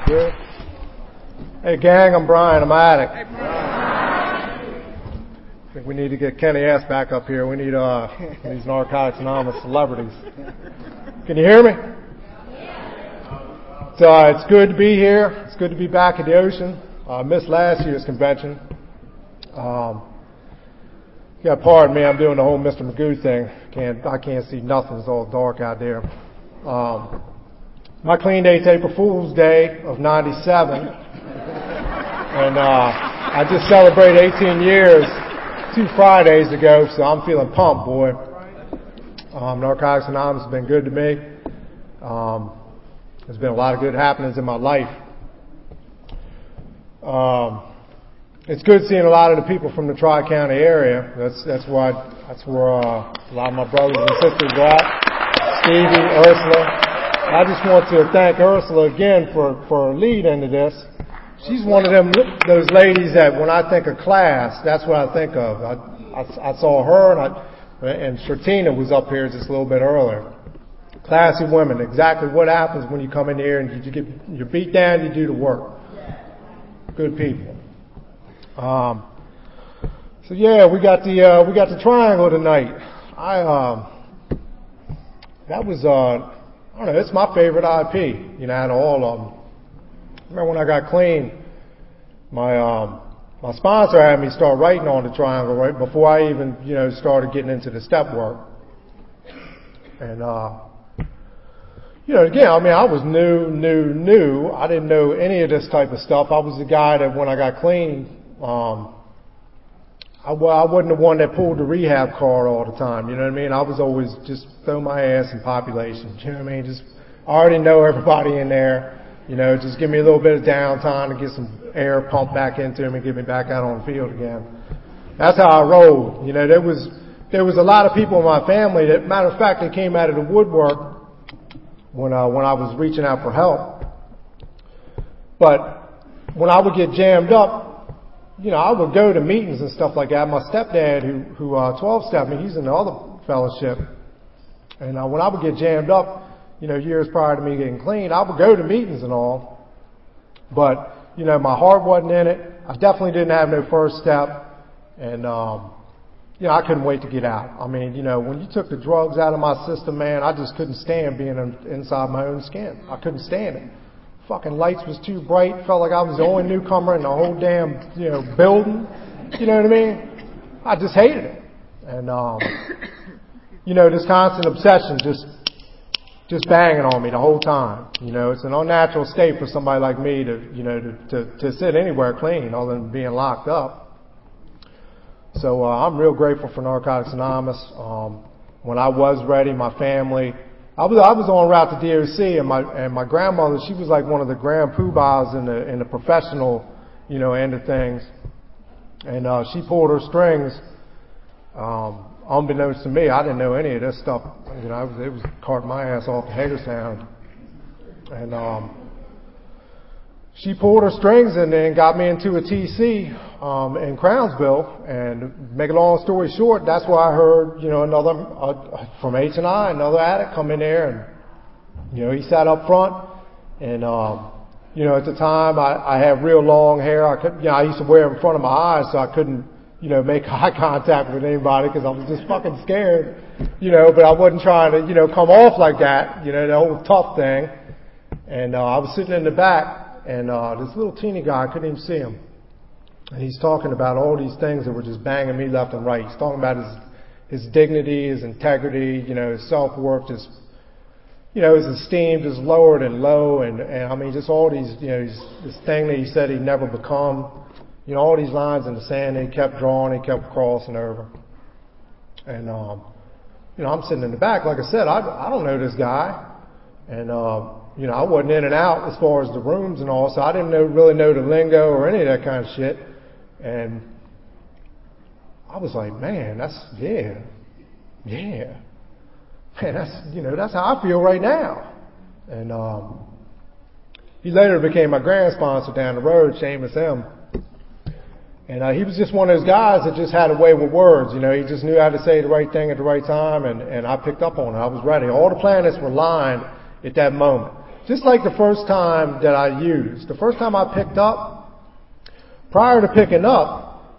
Good. Hey, gang, I'm Brian. I'm Attic. Hey, I think we need to get Kenny S. back up here. We need these Narcotics Anonymous celebrities. Can you hear me? It's good to be here. It's good to be back at the ocean. I missed last year's convention. Yeah, pardon me. I'm doing the whole Mr. Magoo thing. I can't see nothing. It's all dark out there. My clean date's April Fool's Day of '97, and I just celebrated 18 years 2 Fridays ago, so I'm feeling pumped, boy. Narcotics Anonymous has been good to me. There's been a lot of good happenings in my life. It's good seeing a lot of the people from the Tri-County area. That's where a lot of my brothers and sisters are at. Stevie, Ursula. I just want to thank Ursula again for lead into this. She's one of those ladies that when I think of class, that's what I think of. I saw her and Shirtina was up here just a little bit earlier. Classy women, exactly what happens when you come in here and you're beat down, you do the work. Good people. So yeah, we got the triangle tonight. That was I don't know, it's my favorite IP, out of all of them. Remember when I got clean, my sponsor had me start writing on the triangle right before I even, started getting into the step work. And, again, I was new. I didn't know any of this type of stuff. I was the guy that when I got clean, I wasn't the one that pulled the rehab card all the time, you know what I mean? I was always just throw my ass in population, you know what I mean? I already know everybody in there, just give me a little bit of downtime to get some air pumped back into me and get me back out on the field again. That's how I rolled. There was a lot of people in my family that, matter of fact, they came out of the woodwork when I was reaching out for help. But when I would get jammed up, I would go to meetings and stuff like that. My stepdad, who 12-stepped me, he's in the other fellowship. And when I would get jammed up, years prior to me getting clean, I would go to meetings and all. But, my heart wasn't in it. I definitely didn't have no first step. And, I couldn't wait to get out. When you took the drugs out of my system, man, I just couldn't stand being inside my own skin. I couldn't stand it. Fucking lights was too bright. Felt like I was the only newcomer in the whole damn, building. You know what I mean? I just hated it. And, this constant obsession just banging on me the whole time. It's an unnatural state for somebody like me to sit anywhere clean other than being locked up. So, I'm real grateful for Narcotics Anonymous. When I was ready, my family, I was on route to DOC, and my grandmother, she was like one of the grand poobahs in the professional, end of things. And she pulled her strings. Unbeknownst to me, I didn't know any of this stuff. It was carting my ass off to Hagerstown. And she pulled her strings and then got me into a TC in Crownsville. And make a long story short, that's where I heard, another from H&I, another addict come in there, and he sat up front. And at the time I had real long hair. I used to wear it in front of my eyes, so I couldn't make eye contact with anybody because I was just fucking scared. But I wasn't trying to come off like that, the whole tough thing. And I was sitting in the back. And this little teeny guy, I couldn't even see him. And he's talking about all these things that were just banging me left and right. He's talking about his dignity, his integrity, his self-worth, his esteem just lowered and low. And just all these, this thing that he said he'd never become. All these lines in the sand that he kept drawing, he kept crossing over. And, I'm sitting in the back. Like I said, I don't know this guy. And, I wasn't in and out as far as the rooms and all, so I didn't really know the lingo or any of that kind of shit. And I was like, man, man, that's how I feel right now. And he later became my grand sponsor down the road, Seamus M. And he was just one of those guys that just had a way with words. He just knew how to say the right thing at the right time, and I picked up on it. I was ready. All the planets were lined at that moment. just like the first time that I used, the first time I picked up, prior to picking up,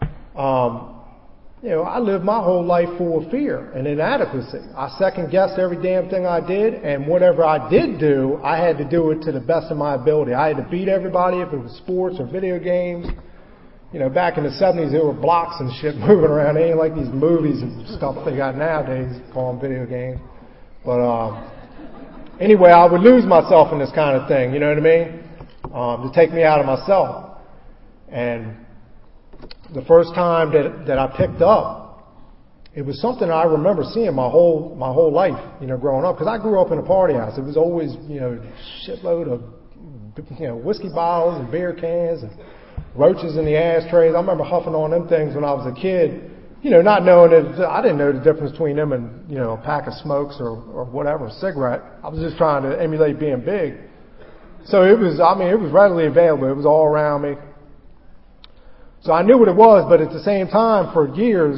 I lived my whole life full of fear and inadequacy. I second guessed every damn thing I did, and whatever I did do, I had to do it to the best of my ability. I had to beat everybody if it was sports or video games. Back in the 70s, there were blocks and shit moving around. They ain't like these movies and stuff they got nowadays, call them video games. But anyway, I would lose myself in this kind of thing, you know what I mean? To take me out of myself. And the first time that I picked up, it was something I remember seeing my whole life, growing up. Because I grew up in a party house. It was always, shitload of, whiskey bottles and beer cans and roaches in the ashtrays. I remember huffing on them things when I was a kid, not knowing that I didn't know the difference between them and, a pack of smokes or whatever, a cigarette. I was just trying to emulate being big. So it was readily available. It was all around me. So I knew what it was, but at the same time, for years,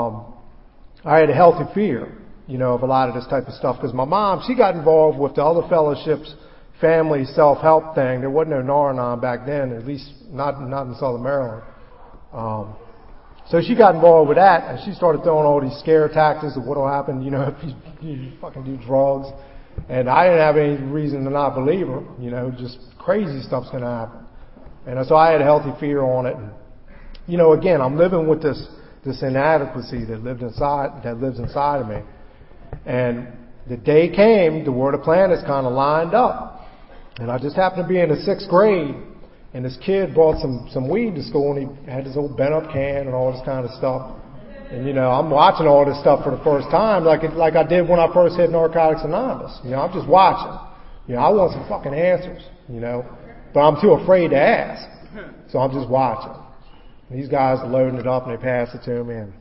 I had a healthy fear, of a lot of this type of stuff. Because my mom, she got involved with the other fellowships, family self-help thing. There wasn't no Nar-Anon back then, at least not in Southern Maryland. So she got involved with that, and she started throwing all these scare tactics of what will happen, if you fucking do drugs. And I didn't have any reason to not believe her, just crazy stuff's going to happen. And so I had a healthy fear on it. And, again, I'm living with this inadequacy that lives inside of me. And the day came to where the planets kind of lined up. And I just happened to be in the 6th grade, and this kid brought some weed to school, and he had this old bent up can and all this kind of stuff. And, I'm watching all this stuff for the first time, like I did when I first hit Narcotics Anonymous. I'm just watching. I want some fucking answers, but I'm too afraid to ask. So I'm just watching. These guys are loading it up and they pass it to me, and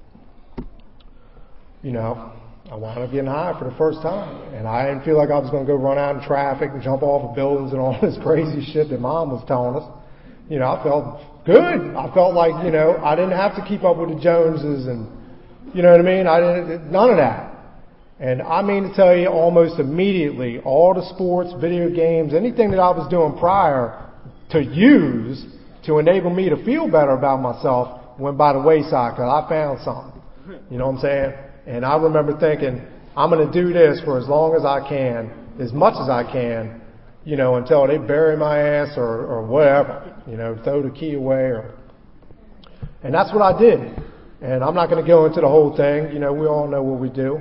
I wound up getting high for the first time, and I didn't feel like I was going to go run out in traffic and jump off of buildings and all this crazy shit that Mom was telling us. I felt good. I felt like I didn't have to keep up with the Joneses, and you know what I mean. None of that. And I mean to tell you, almost immediately, all the sports, video games, anything that I was doing prior to use to enable me to feel better about myself went by the wayside because I found something. You know what I'm saying? And I remember thinking, I'm going to do this for as long as I can, as much as I can, until they bury my ass or whatever, throw the key away. And that's what I did. And I'm not going to go into the whole thing. We all know what we do.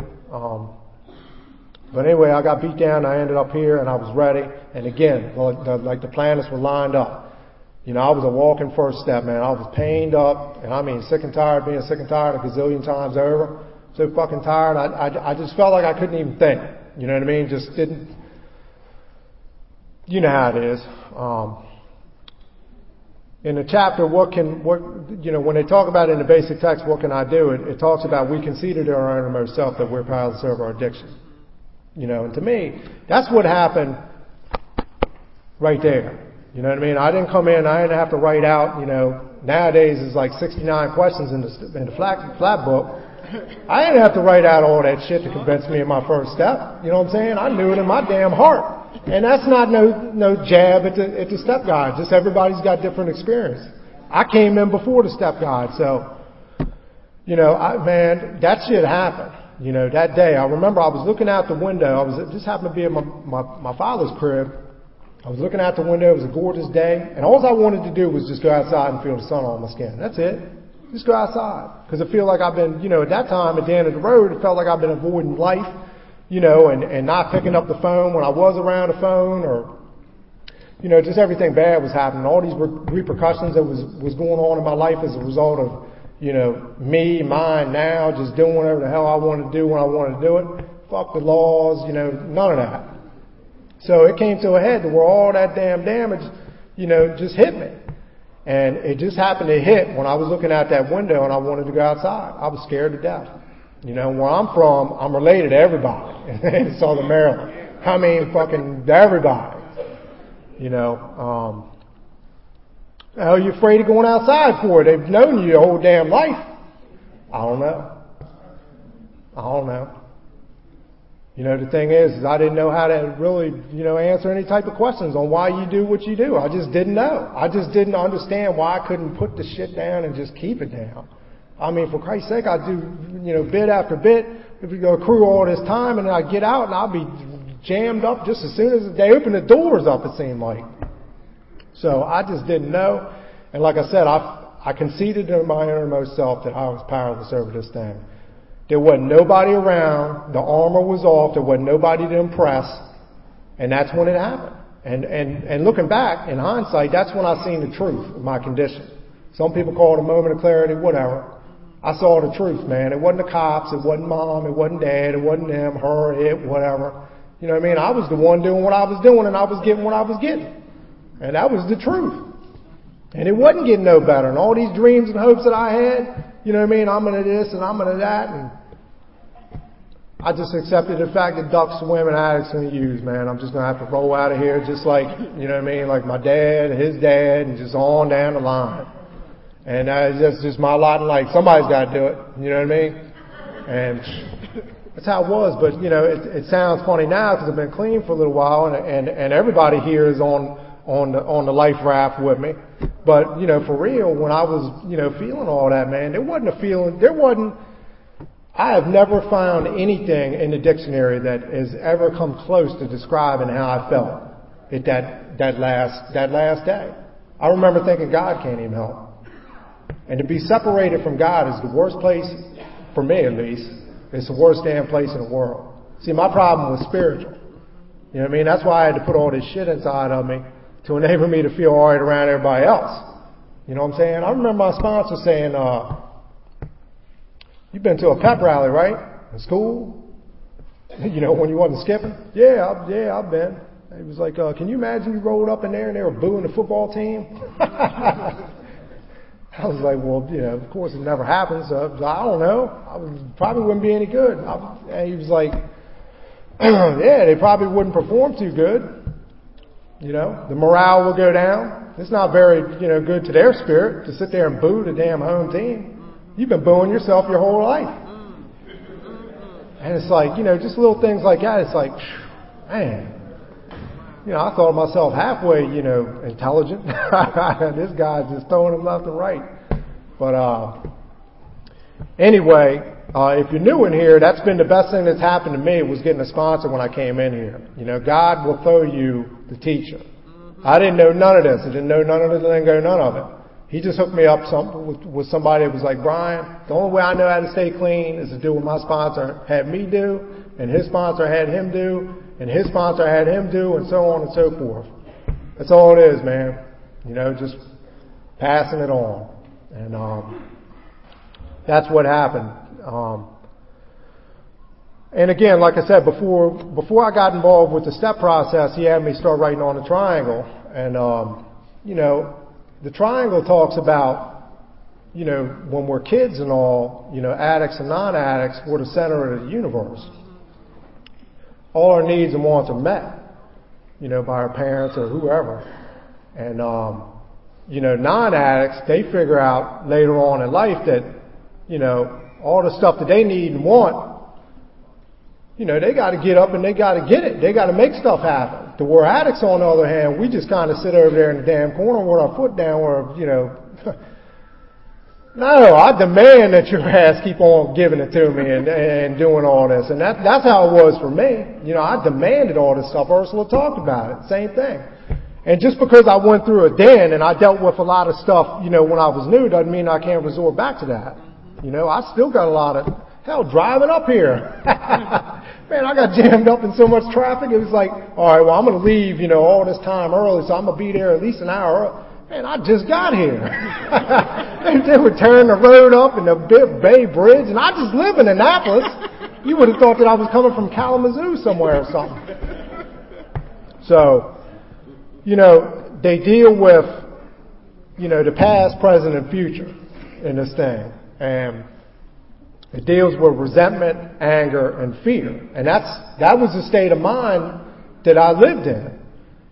But anyway, I got beat down. I ended up here, and I was ready. And again, like the planets were lined up. I was a walking first step, man. I was pained up, and I mean sick and tired, being sick and tired a gazillion times over. So fucking tired, I just felt like I couldn't even think. You know what I mean? Just didn't. You know how it is. In the chapter, when they talk about it in the basic text, what can I do? It talks about we conceded to our innermost self that we're powerless to serve our addiction. And to me, that's what happened right there. You know what I mean? I didn't come in, I didn't have to write out, nowadays it's like 69 questions in the flat book. I didn't have to write out all that shit to convince me of my first step. You know what I'm saying? I knew it in my damn heart. And that's not no jab at the step guide. Just everybody's got different experience. I came in before the step guide, so, that shit happened. That day, I remember I was looking out the window. Just happened to be at my father's crib. I was looking out the window. It was a gorgeous day. And all I wanted to do was just go outside and feel the sun on my skin. That's it. Just go outside. Because I feel like I've been, at that time, at the end of the road, it felt like I've been avoiding life, and not picking up the phone when I was around the phone, or, just everything bad was happening. All these repercussions that was going on in my life as a result of, mine now, just doing whatever the hell I wanted to do when I wanted to do it. Fuck the laws, none of that. So it came to a head to where all that damn damage, just hit me. And it just happened to hit when I was looking out that window and I wanted to go outside. I was scared to death. Where I'm from, I'm related to everybody in Southern Maryland. I mean, fucking everybody. The hell are you afraid of going outside for? They've known you your whole damn life. I don't know. You know, the thing is I didn't know how to really, answer any type of questions on why you do what you do. I just didn't know. I just didn't understand why I couldn't put the shit down and just keep it down. I mean, for Christ's sake, I do, bit after bit. If we go accrue all this time and then I get out and I'll be jammed up just as soon as they open the doors up, it seemed like. So I just didn't know. And like I said, I conceded to my innermost self that I was powerless over this thing. There wasn't nobody around. The armor was off. There wasn't nobody to impress. And that's when it happened. And looking back, in hindsight, that's when I seen the truth of my condition. Some people call it a moment of clarity, whatever. I saw the truth, man. It wasn't the cops. It wasn't mom. It wasn't dad. It wasn't them, her, it, whatever. You know what I mean? I was the one doing what I was doing, and I was getting what I was getting. And that was the truth. And it wasn't getting no better. And all these dreams and hopes that I had, you know what I mean? I'm into this and I'm into that. And I just accepted the fact that ducks swim and addicts can use, man. I'm just going to have to roll out of here just like, you know what I mean? Like my dad, his dad, and just on down the line. And that's just my lot in life. Somebody's got to do it. You know what I mean? And that's how it was. But, it sounds funny now because I've been clean for a little while and everybody here is on the life raft with me. But, for real, when I was, feeling all that, man, I have never found anything in the dictionary that has ever come close to describing how I felt at that last day. I remember thinking God can't even help. And to be separated from God is the worst place, for me at least. It's the worst damn place in the world. See, my problem was spiritual. You know what I mean? That's why I had to put all this shit inside of me to enable me to feel all right around everybody else. You know what I'm saying? I remember my sponsor saying, you've been to a pep rally, right? In school? When you wasn't skipping? Yeah, I've been. He was like, can you imagine you rolled up in there and they were booing the football team? I was like, well, of course it never happened, so I don't know. Probably wouldn't be any good. And he was like, yeah, they probably wouldn't perform too good. The morale will go down. It's not very, good to their spirit to sit there and boo the damn home team. You've been booing yourself your whole life. And it's like, just little things like that. It's like, man, I thought of myself halfway, intelligent. This guy's just throwing them left and right. But, anyway, if you're new in here, that's been the best thing that's happened to me was getting a sponsor when I came in here. God will throw you the teacher. I didn't know none of this. I didn't know none of it. I didn't go none of it. He just hooked me up with somebody that was like, Brian, the only way I know how to stay clean is to do what my sponsor had me do, and his sponsor had him do, and his sponsor had him do, and so on and so forth. That's all it is, man. Just passing it on. And that's what happened. And again, like I said, before I got involved with the step process, he had me start writing on the triangle. And, the triangle talks about, when we're kids and all, addicts and non-addicts, we're the center of the universe. All our needs and wants are met, by our parents or whoever. And, non-addicts, they figure out later on in life that, all the stuff that they need and want, they got to get up and they got to get it. They got to make stuff happen. The we're addicts, on the other hand, we just kind of sit over there in the damn corner with our foot down where, no, I demand that your ass keep on giving it to me and doing all this. And that's how it was for me. I demanded all this stuff. Ursula talked about it. Same thing. And just because I went through a den and I dealt with a lot of stuff, when I was new, doesn't mean I can't resort back to that. I still got a lot of, hell, driving up here. Man, I got jammed up in so much traffic. It was like, all right, well, I'm going to leave, all this time early, so I'm going to be there at least an hour early. Man, I just got here. They were tearing the road up in the Bay Bridge, and I just live in Annapolis. You would have thought that I was coming from Kalamazoo somewhere or something. So, they deal with, the past, present, and future in this thing. And it deals with resentment, anger, and fear. And that was the state of mind that I lived in,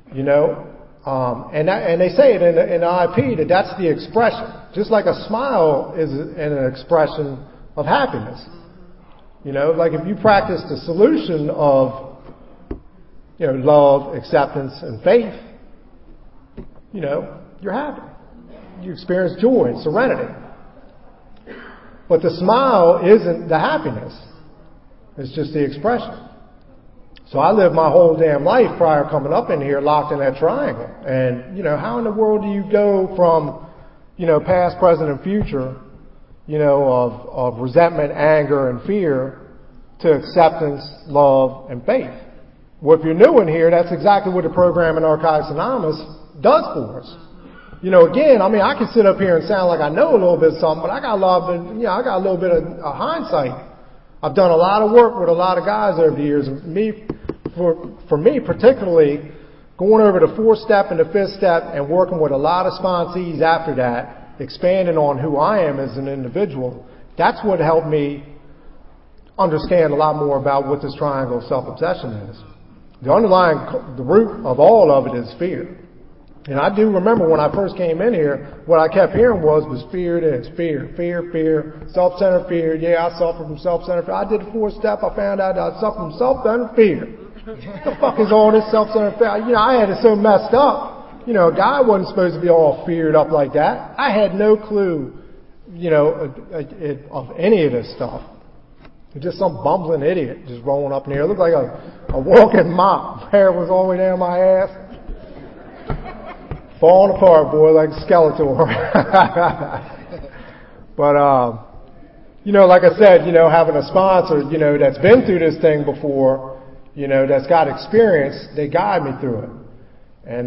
and they say it in the IP that's the expression. Just like a smile is an expression of happiness. You know, like if you practice the solution of, you know, love, acceptance, and faith, you know, you're happy. You experience joy and serenity. But the smile isn't the happiness. It's just the expression. So I lived my whole damn life prior coming up in here locked in that triangle. And, you know, how in the world do you go from, you know, past, present, and future, you know, of resentment, anger, and fear to acceptance, love, and faith? Well, if you're new in here, that's exactly what the program in Narcotics Anonymous does for us. You know, again, I mean, I can sit up here and sound like I know a little bit of something, but I got a little bit of hindsight. I've done a lot of work with a lot of guys over the years. For me particularly, going over the 4-step and the 5th step and working with a lot of sponsees after that, expanding on who I am as an individual, that's what helped me understand a lot more about what this triangle of self-obsession is. The root of all of it is fear. And I do remember when I first came in here, what I kept hearing was fear it is. Fear, self-centered fear. Yeah, I suffer from self-centered fear. I did the 4-step. I found out I suffer from self-centered fear. What the fuck is all this self-centered fear? You know, I had it so messed up. You know, a guy wasn't supposed to be all feared up like that. I had no clue, you know, of any of this stuff. Just some bumbling idiot just rolling up in here. It looked like a walking mop. My hair was all the way down my ass. Falling apart, boy, like Skeletor. But, you know, like I said, you know, having a sponsor, you know, that's been through this thing before, you know, that's got experience, they guide me through it. And,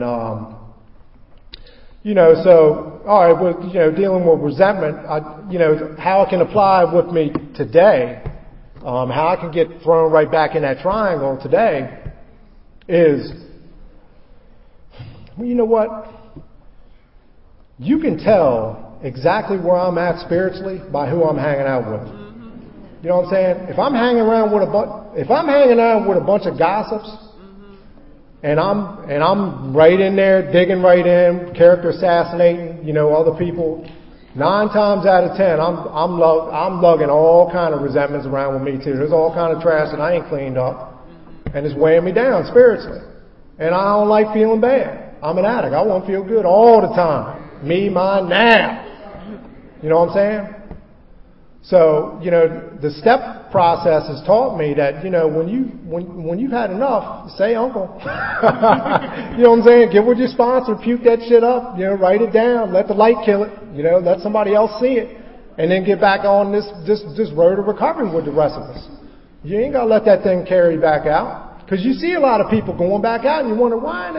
you know, so, all right, well, you know, dealing with resentment, you know, how it can apply with me today, how I can get thrown right back in that triangle today is, well, you know what? You can tell exactly where I'm at spiritually by who I'm hanging out with. You know what I'm saying? If I'm hanging around with a bunch of gossips, and I'm right in there, digging right in, character assassinating, you know, other people, 9 times out of 10, I'm lugging all kind of resentments around with me too. There's all kind of trash that I ain't cleaned up, and it's weighing me down spiritually. And I don't like feeling bad. I'm an addict. I want to feel good all the time. Me, mine, now. You know what I'm saying? So, you know, the step process has taught me that, you know, when you've had enough, say uncle. You know what I'm saying? Get with your sponsor, puke that shit up, you know, write it down, let the light kill it, you know, let somebody else see it, and then get back on this road of recovery with the rest of us. You ain't gotta let that thing carry back out. Because you see a lot of people going back out and you wonder, why?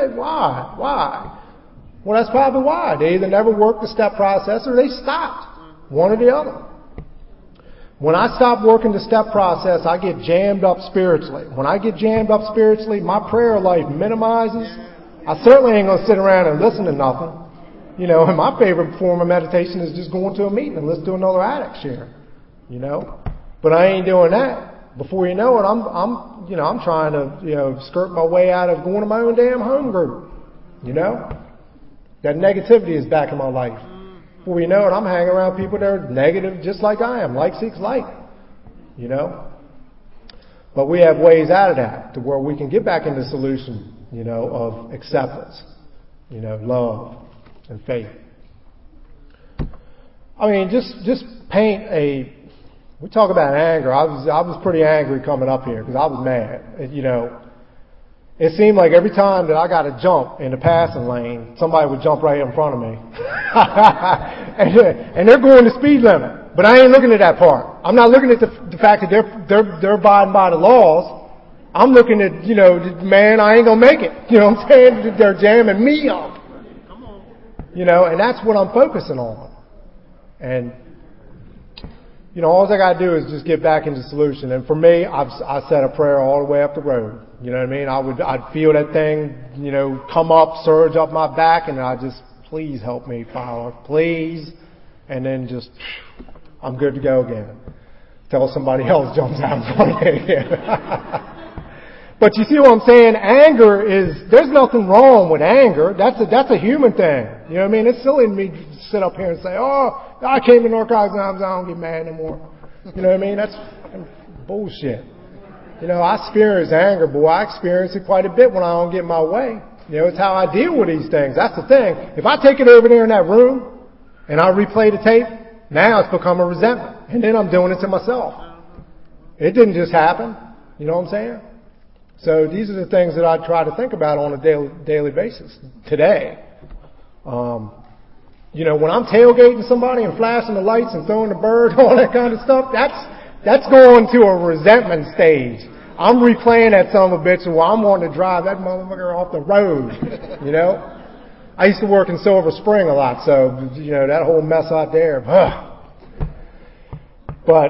Well, that's probably why. They either never worked the step process or they stopped. One or the other. When I stop working the step process, I get jammed up spiritually. When I get jammed up spiritually, my prayer life minimizes. I certainly ain't going to sit around and listen to nothing. You know, and my favorite form of meditation is just going to a meeting and listen to another addict share. You know, but I ain't doing that. Before you know it, I'm trying to, you know, skirt my way out of going to my own damn home group. You know, that negativity is back in my life. Before you know it, I'm hanging around people that are negative just like I am. Like seeks like. You know? But we have ways out of that to where we can get back into the solution, you know, of acceptance, you know, love and faith. I mean, just paint we talk about anger. I was pretty angry coming up here because I was mad. You know, it seemed like every time that I got to jump in the passing lane, somebody would jump right in front of me. and they're going the speed limit. But I ain't looking at that part. I'm not looking at the fact that they're abiding by the laws. I'm looking at, you know, man, I ain't gonna make it. You know what I'm saying? They're jamming me up. You know, and that's what I'm focusing on. And, you know, all I got to do is just get back into solution. And for me, I said a prayer all the way up the road. You know what I mean? I'd feel that thing, you know, come up, surge up my back, and I'd just, please help me, Father, please. And then just, I'm good to go again. Till somebody else jumps out in front of me again. But you see what I'm saying? Anger there's nothing wrong with anger. That's a human thing. You know what I mean? It's silly to me to sit up here and say, oh, I came to Narcotics Anonymous, I don't get mad anymore. You know what I mean? That's Bullshit. You know, I experience anger, boy. I experience it quite a bit when I don't get my way. You know, it's how I deal with these things. That's the thing. If I take it over there in that room and I replay the tape, now it's become a resentment. And then I'm doing it to myself. It didn't just happen. You know what I'm saying? So these are the things that I try to think about on a daily basis today. You know, when I'm tailgating somebody and flashing the lights and throwing the bird, all that kind of stuff, that's going to a resentment stage. I'm replaying that son of a bitch, while I'm wanting to drive that motherfucker off the road. You know? I used to work in Silver Spring a lot, so, you know, that whole mess out there. But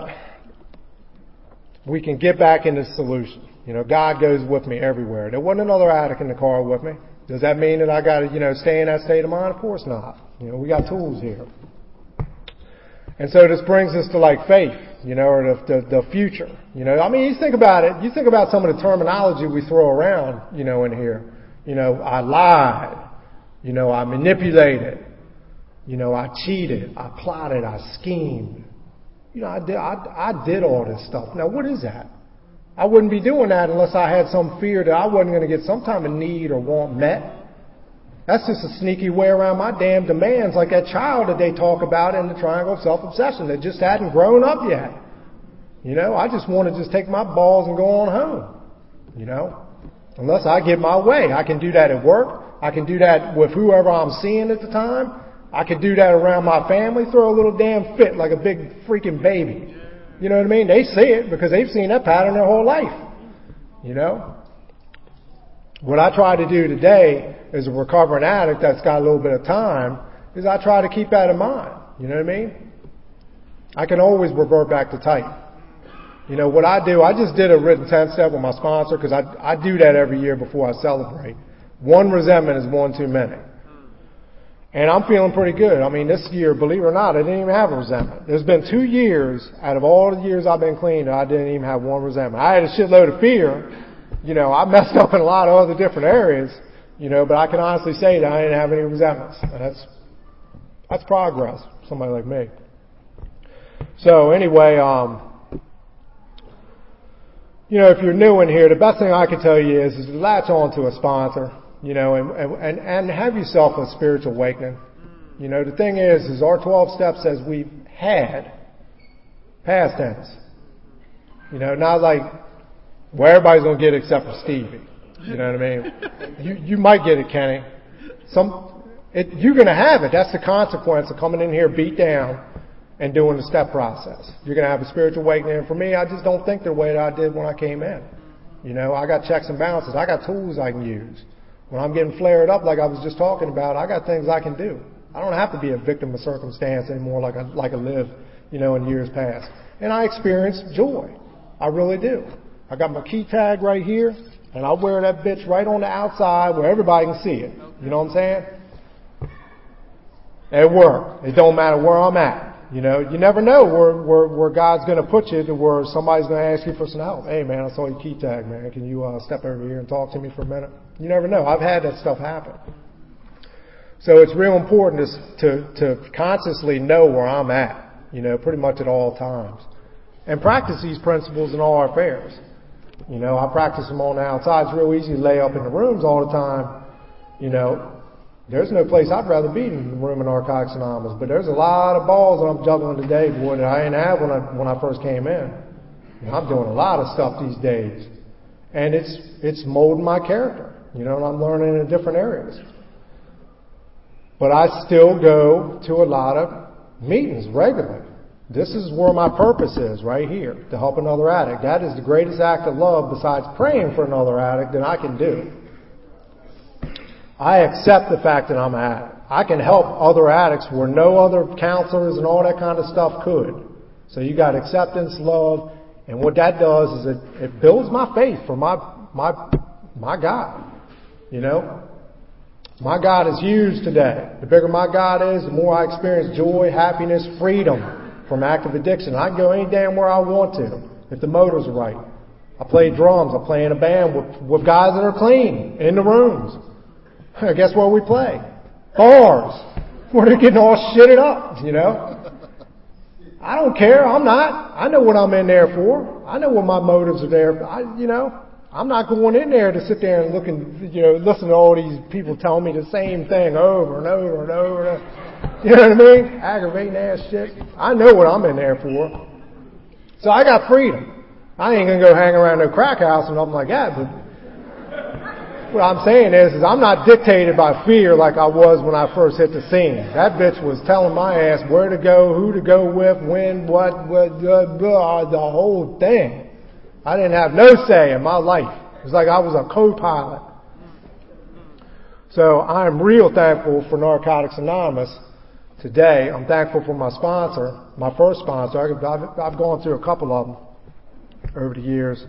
we can get back into the solution. You know, God goes with me everywhere. There wasn't another addict in the car with me. Does that mean that I got to, you know, stay in that state of mind? Of course not. You know, we got tools here. And so this brings us to like faith, you know, or the future. You know, I mean, you think about it. You think about some of the terminology we throw around, you know, in here. You know, I lied. You know, I manipulated. You know, I cheated. I plotted. I schemed. You know, I did all this stuff. Now, what is that? I wouldn't be doing that unless I had some fear that I wasn't going to get some type of need or want met. That's just a sneaky way around my damn demands, like that child that they talk about in the triangle of self-obsession that just hadn't grown up yet. You know, I just want to just take my balls and go on home. You know, unless I get my way. I can do that at work. I can do that with whoever I'm seeing at the time. I could do that around my family, throw a little damn fit like a big freaking baby. You know what I mean? They see it because they've seen that pattern their whole life. You know? What I try to do today as a recovering addict that's got a little bit of time is I try to keep that in mind. You know what I mean? I can always revert back to type. You know, what I do, I just did a written 10-step with my sponsor because I do that every year before I celebrate. One resentment is one too many. And I'm feeling pretty good. I mean, this year, believe it or not, I didn't even have a resentment. There's been 2 years out of all the years I've been clean that I didn't even have one resentment. I had a shitload of fear. You know, I messed up in a lot of other different areas, you know, but I can honestly say that I didn't have any resentments. And that's progress, somebody like me. So anyway, you know, if you're new in here, the best thing I can tell you is to latch on to a sponsor. You know, and have yourself a spiritual awakening. You know, the thing is our 12 steps says we've had past tense. You know, not like where everybody's going to get it except for Stevie. You know what I mean? You might get it, Kenny. You're going to have it. That's the consequence of coming in here beat down and doing the step process. You're going to have a spiritual awakening. And for me, I just don't think the way that I did when I came in. You know, I got checks and balances. I got tools I can use. When I'm getting flared up like I was just talking about, I got things I can do. I don't have to be a victim of circumstance anymore like I lived, you know, in years past. And I experience joy. I really do. I got my key tag right here, and I wear that bitch right on the outside where everybody can see it. You know what I'm saying? At work. It don't matter where I'm at. You know, you never know where God's going to put you to where somebody's going to ask you for some help. Hey, man, I saw your key tag, man. Can you step over here and talk to me for a minute? You never know. I've had that stuff happen. So it's real important to consciously know where I'm at, you know, pretty much at all times. And practice these principles in all our affairs. You know, I practice them on the outside. It's real easy to lay up in the rooms all the time. You know, there's no place I'd rather be than the room in Narcotics Anonymous. But there's a lot of balls that I'm juggling today, boy, that I didn't have when I first came in. You know, I'm doing a lot of stuff these days. And it's molding my character. You know, and I'm learning in different areas. But I still go to a lot of meetings regularly. This is where my purpose is, right here, to help another addict. That is the greatest act of love besides praying for another addict that I can do. I accept the fact that I'm an addict. I can help other addicts where no other counselors and all that kind of stuff could. So you got acceptance, love, and what that does is it builds my faith for my God. You know? My God is huge today. The bigger my God is, the more I experience joy, happiness, freedom from active addiction. I can go any damn where I want to if the motives are right. I play drums. I play in a band with guys that are clean in the rooms. Guess where we play? Bars. Where they're getting all shitted up, you know. I don't care. I'm not. I know what I'm in there for. I know what my motives are there. I'm not going in there to sit there and listen to all these people tell me the same thing over and over and over. You know what I mean? Aggravating ass shit. I know what I'm in there for. So I got freedom. I ain't gonna go hang around no crack house or nothing like that, but what I'm saying is I'm not dictated by fear like I was when I first hit the scene. That bitch was telling my ass where to go, who to go with, when, what, the whole thing. I didn't have no say in my life. It was like I was a co-pilot. So I'm real thankful for Narcotics Anonymous today. I'm thankful for my sponsor, my first sponsor. I've gone through a couple of them over the years.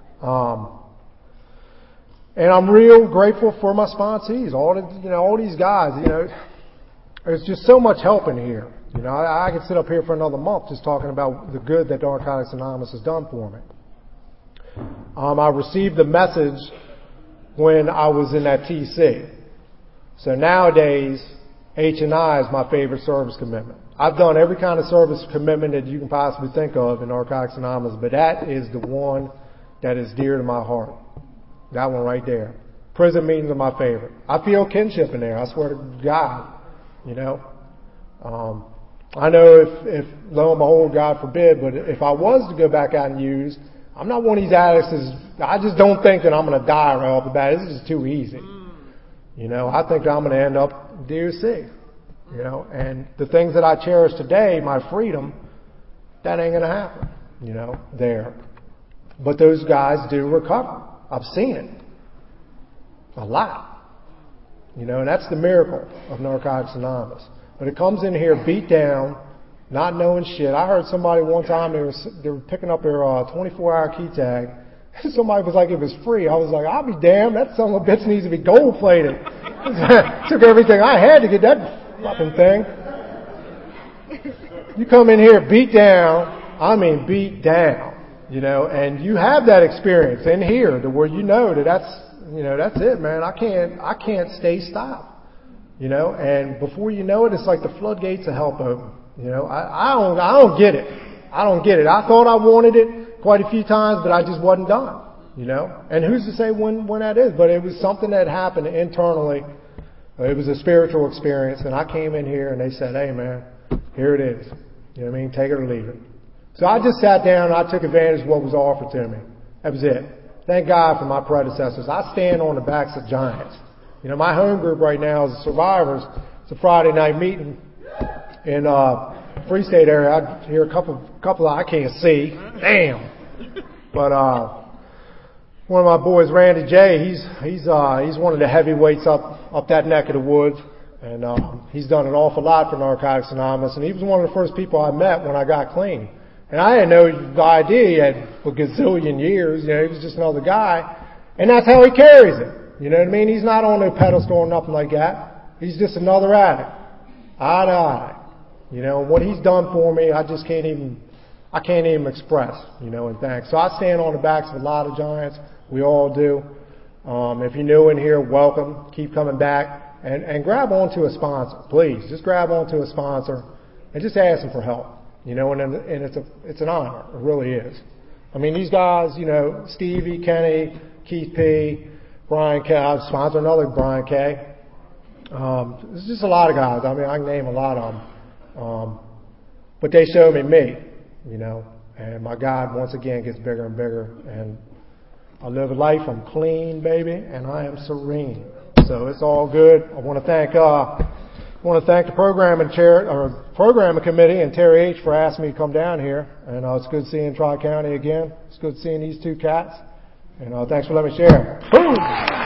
And I'm real grateful for my sponsees, all these guys. There's just so much help in here. I could sit up here for another month just talking about the good that Narcotics Anonymous has done for me. I received the message when I was in that TC. So nowadays, H&I is my favorite service commitment. I've done every kind of service commitment that you can possibly think of in Narcotics Anonymous, but that is the one that is dear to my heart. That one right there. Prison meetings are my favorite. I feel kinship in there. I swear to God. I know if lo and behold, God forbid, but if I was to go back out and use, I'm not one of these addicts. I just don't think that I'm going to die right off the bat. This is too easy. I think that I'm going to end up DOC. And the things that I cherish today, my freedom, that ain't going to happen. There. But those guys do recover. I've seen it. A lot. And that's the miracle of Narcotics Anonymous. But it comes in here beat down, not knowing shit. I heard somebody one time, they were picking up their 24-hour key tag. Somebody was like, it was free. I was like, I'll be damned. That son of a bitch needs to be gold-plated. Took everything I had to get that fucking thing. You come in here beat down. I mean beat down. And you have that experience in here to where that's it, man. I can't stay stopped. And before you know it, it's like the floodgates of help open. I don't get it. I don't get it. I thought I wanted it quite a few times, but I just wasn't done. And who's to say when that is? But it was something that happened internally. It was a spiritual experience, and I came in here and they said, "Hey, man, here it is. You know what I mean? Take it or leave it." So I just sat down and I took advantage of what was offered to me. That was it. Thank God for my predecessors. I stand on the backs of giants. My home group right now is the Survivors. It's a Friday night meeting in Free State area. I hear a couple I can't see. Damn. But one of my boys, Randy J, he's one of the heavyweights up that neck of the woods. And he's done an awful lot for Narcotics Anonymous. And he was one of the first people I met when I got clean. And I had no idea he had a gazillion years. He was just another guy. And that's how he carries it. You know what I mean? He's not on no pedestal or nothing like that. He's just another addict. Eye to eye. And what he's done for me, I can't even express, and thanks. So I stand on the backs of a lot of giants. We all do. If you're new in here, welcome. Keep coming back. And grab onto a sponsor, please. Just grab onto a sponsor and just ask them for help. And it's an honor. It really is. I mean, these guys, Stevie, Kenny, Keith P., Brian K. I sponsor another Brian K. There's just a lot of guys. I mean, I can name a lot of them. But they showed me, and my God once again gets bigger and bigger. And I live a life. I'm clean, baby, and I am serene. So it's all good. I want to thank the programming committee and Terry H for asking me to come down here. And it's good seeing Tri-County again. It's good seeing these two cats. And thanks for letting me share. Boom!